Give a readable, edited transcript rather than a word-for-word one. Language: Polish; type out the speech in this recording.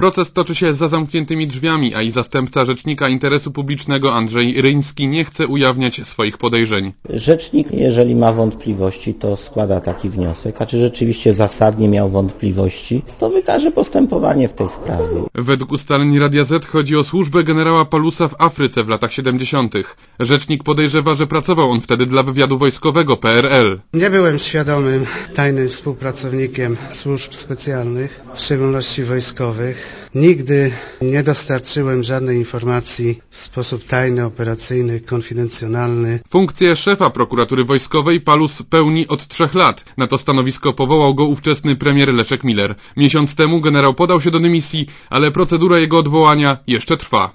Proces toczy się za zamkniętymi drzwiami, a i zastępca rzecznika interesu publicznego Andrzej Ryński nie chce ujawniać swoich podejrzeń. Rzecznik, jeżeli ma wątpliwości, to składa taki wniosek, a czy rzeczywiście zasadnie miał wątpliwości, to wykaże postępowanie w tej sprawie. Według ustaleń Radia Z chodzi o służbę generała Paulusa w Afryce w latach 70. Rzecznik podejrzewa, że pracował on wtedy dla wywiadu wojskowego PRL. Nie byłem świadomym tajnym współpracownikiem służb specjalnych, w szczególności wojskowych. Nigdy nie dostarczyłem żadnej informacji w sposób tajny, operacyjny, konfidencjonalny. Funkcję szefa prokuratury wojskowej Paulus pełni od 3 lat. Na to stanowisko powołał go ówczesny premier Leszek Miller. Miesiąc temu generał podał się do dymisji, ale procedura jego odwołania jeszcze trwa.